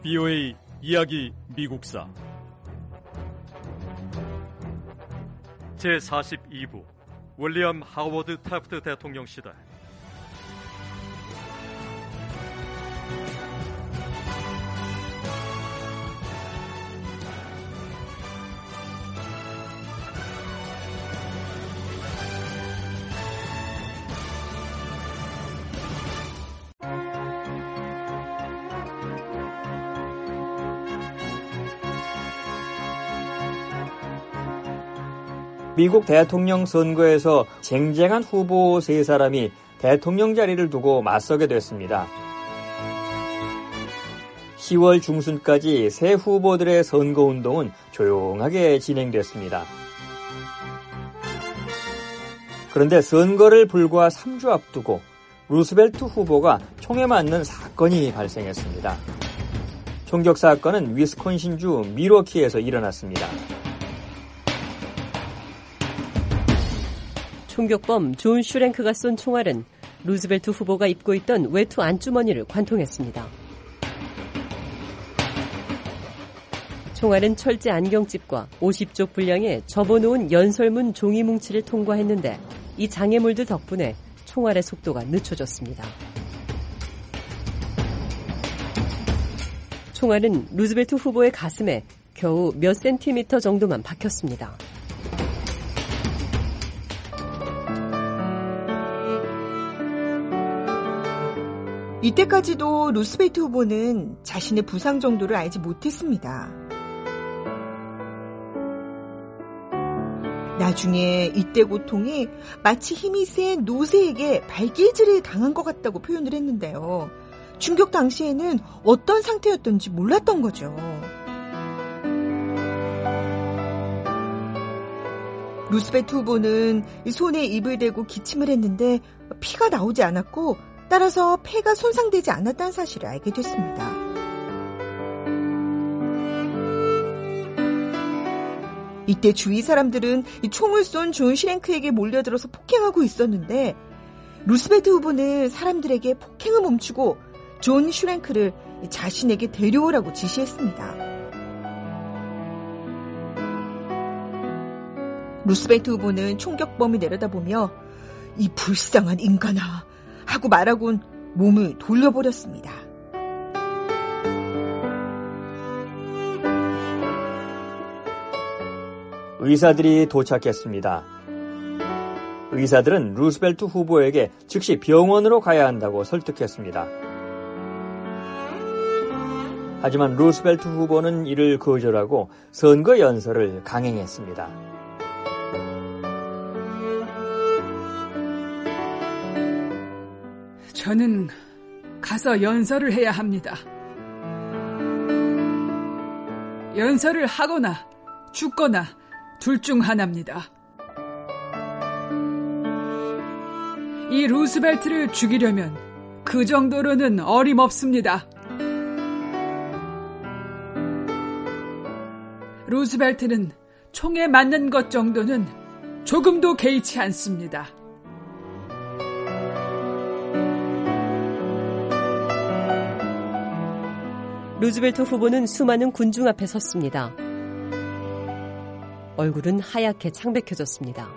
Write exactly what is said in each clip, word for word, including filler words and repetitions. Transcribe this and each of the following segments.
비오에이 이야기 미국사 제사십이 부 윌리엄 하워드 태프트 대통령 시대. 미국 대통령 선거에서 쟁쟁한 후보 세 사람이 대통령 자리를 두고 맞서게 됐습니다. 시월 중순까지 세 후보들의 선거운동은 조용하게 진행됐습니다. 그런데 선거를 불과 삼 주 앞두고 루스벨트 후보가 총에 맞는 사건이 발생했습니다. 총격 사건은 위스콘신주 밀워키에서 일어났습니다. 총격범 존 슈랭크가 쏜 총알은 루스벨트 후보가 입고 있던 외투 안주머니를 관통했습니다. 총알은 철제 안경집과 오십 쪽 분량의 접어놓은 연설문 종이 뭉치를 통과했는데 이 장애물들 덕분에 총알의 속도가 늦춰졌습니다. 총알은 루스벨트 후보의 가슴에 겨우 몇 센티미터 정도만 박혔습니다. 이때까지도 루스벨트 후보는 자신의 부상 정도를 알지 못했습니다. 나중에 이때 고통이 마치 힘이 센 노새에게 발길질을 당한 것 같다고 표현을 했는데요. 충격 당시에는 어떤 상태였던지 몰랐던 거죠. 루스벨트 후보는 손에 입을 대고 기침을 했는데 피가 나오지 않았고 따라서 폐가 손상되지 않았다는 사실을 알게 됐습니다. 이때 주위 사람들은 이 총을 쏜 존 슈랭크에게 몰려들어서 폭행하고 있었는데 루스벨트 후보는 사람들에게 폭행을 멈추고 존 슈랭크를 자신에게 데려오라고 지시했습니다. 루스벨트 후보는 총격범이 내려다보며 이 불쌍한 인간아 하고 말하곤 몸을 돌려버렸습니다. 의사들이 도착했습니다. 의사들은 루스벨트 후보에게 즉시 병원으로 가야 한다고 설득했습니다. 하지만 루스벨트 후보는 이를 거절하고 선거 연설을 강행했습니다. 저는 가서 연설을 해야 합니다. 연설을 하거나 죽거나 둘 중 하나입니다. 이 루스벨트를 죽이려면 그 정도로는 어림없습니다. 루스벨트는 총에 맞는 것 정도는 조금도 개의치 않습니다. 루스벨트 후보는 수많은 군중 앞에 섰습니다. 얼굴은 하얗게 창백해졌습니다.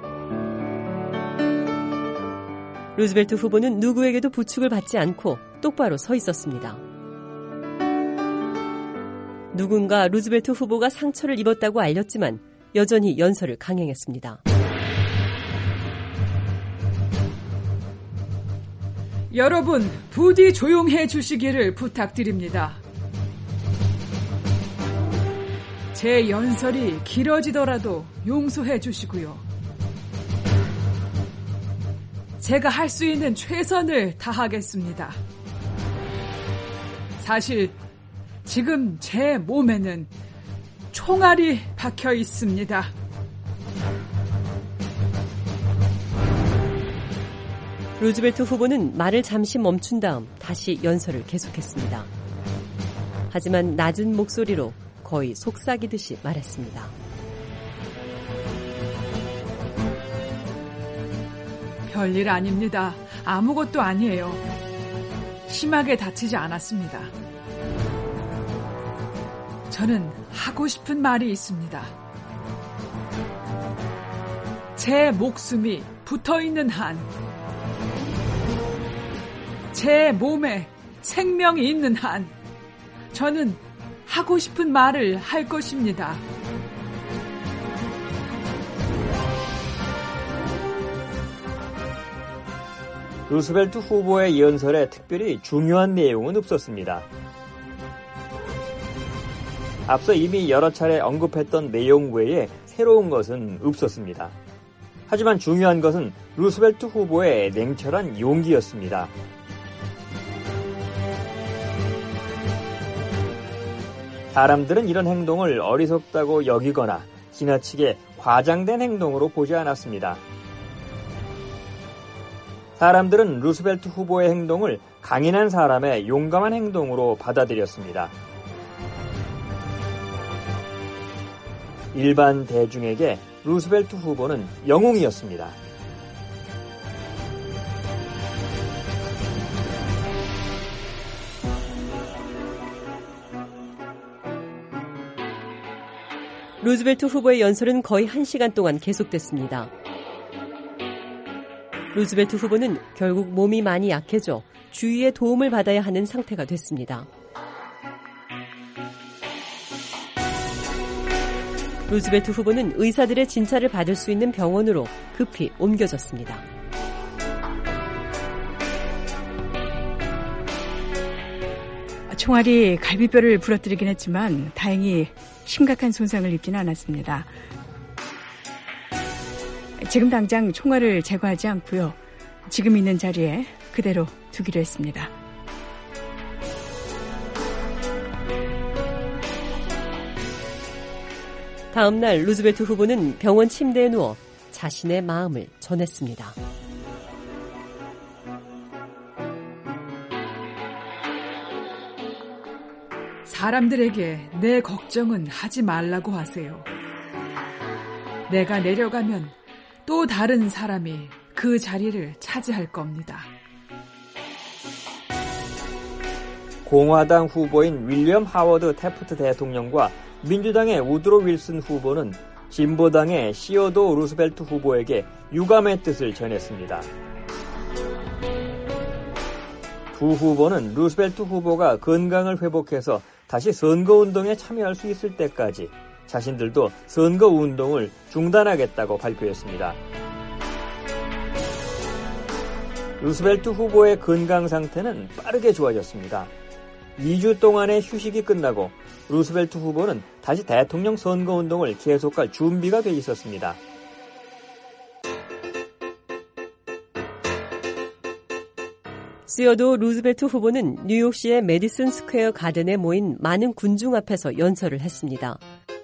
루스벨트 후보는 누구에게도 부축을 받지 않고 똑바로 서 있었습니다. 누군가 루스벨트 후보가 상처를 입었다고 알렸지만 여전히 연설을 강행했습니다. 여러분, 부디 조용해 주시기를 부탁드립니다. 제 연설이 길어지더라도 용서해 주시고요. 제가 할 수 있는 최선을 다하겠습니다. 사실 지금 제 몸에는 총알이 박혀 있습니다. 루스벨트 후보는 말을 잠시 멈춘 다음 다시 연설을 계속했습니다. 하지만 낮은 목소리로 거의 속삭이듯이 말했습니다. 별일 아닙니다. 아무것도 아니에요. 심하게 다치지 않았습니다. 저는 하고 싶은 말이 있습니다. 제 목숨이 붙어있는 한, 제 몸에 생명이 있는 한, 저는 하고 싶은 말을 할 것입니다. 루스벨트 후보의 연설에 특별히 중요한 내용은 없었습니다. 앞서 이미 여러 차례 언급했던 내용 외에 새로운 것은 없었습니다. 하지만 중요한 것은 루스벨트 후보의 냉철한 용기였습니다. 사람들은 이런 행동을 어리석다고 여기거나 지나치게 과장된 행동으로 보지 않았습니다. 사람들은 루스벨트 후보의 행동을 강인한 사람의 용감한 행동으로 받아들였습니다. 일반 대중에게 루스벨트 후보는 영웅이었습니다. 루즈벨트 후보의 연설은 거의 한 시간 동안 계속됐습니다. 루즈벨트 후보는 결국 몸이 많이 약해져 주위의 도움을 받아야 하는 상태가 됐습니다. 루즈벨트 후보는 의사들의 진찰을 받을 수 있는 병원으로 급히 옮겨졌습니다. 총알이 갈비뼈를 부러뜨리긴 했지만 다행히 심각한 손상을 입지는 않았습니다. 지금 당장 총알을 제거하지 않고요. 지금 있는 자리에 그대로 두기로 했습니다. 다음 날 루즈벨트 후보는 병원 침대에 누워 자신의 마음을 전했습니다. 사람들에게 내 걱정은 하지 말라고 하세요. 내가 내려가면 또 다른 사람이 그 자리를 차지할 겁니다. 공화당 후보인 윌리엄 하워드 태프트 대통령과 민주당의 우드로 윌슨 후보는 진보당의 시어도 루스벨트 후보에게 유감의 뜻을 전했습니다. 두 후보는 루스벨트 후보가 건강을 회복해서 다시 선거운동에 참여할 수 있을 때까지 자신들도 선거운동을 중단하겠다고 발표했습니다. 루스벨트 후보의 건강 상태는 빠르게 좋아졌습니다. 이 주 동안의 휴식이 끝나고 루스벨트 후보는 다시 대통령 선거운동을 계속할 준비가 돼 있었습니다. 시어도 루즈벨트 후보는 뉴욕시의 메디슨 스퀘어 가든에 모인 많은 군중 앞에서 연설을 했습니다.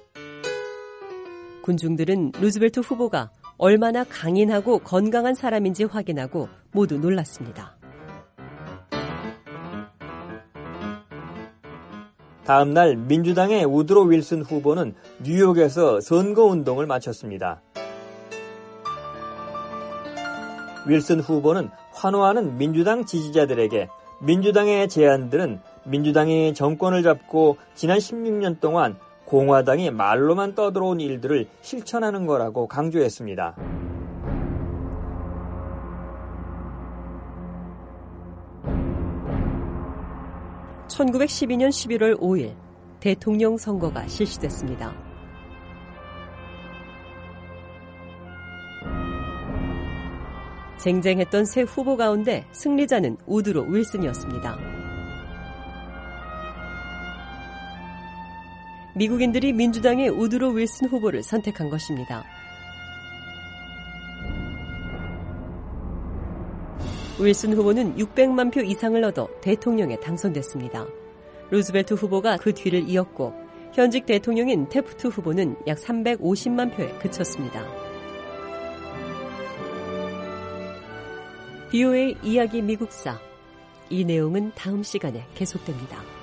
군중들은 루즈벨트 후보가 얼마나 강인하고 건강한 사람인지 확인하고 모두 놀랐습니다. 다음 날 민주당의 우드로 윌슨 후보는 뉴욕에서 선거운동을 마쳤습니다. 윌슨 후보는 환호하는 민주당 지지자들에게 민주당의 제안들은 민주당이 정권을 잡고 지난 십육 년 동안 공화당이 말로만 떠들어온 일들을 실천하는 거라고 강조했습니다. 천구백십이 년 십일월 오일 대통령 선거가 실시됐습니다. 쟁쟁했던 세 후보 가운데 승리자는 우드로 윌슨이었습니다. 미국인들이 민주당의 우드로 윌슨 후보를 선택한 것입니다. 윌슨 후보는 육백만 표 이상을 얻어 대통령에 당선됐습니다. 루즈벨트 후보가 그 뒤를 이었고 현직 대통령인 태프트 후보는 약 삼백오십만 표에 그쳤습니다. 비오에이 이야기 미국사. 이 내용은 다음 시간에 계속됩니다.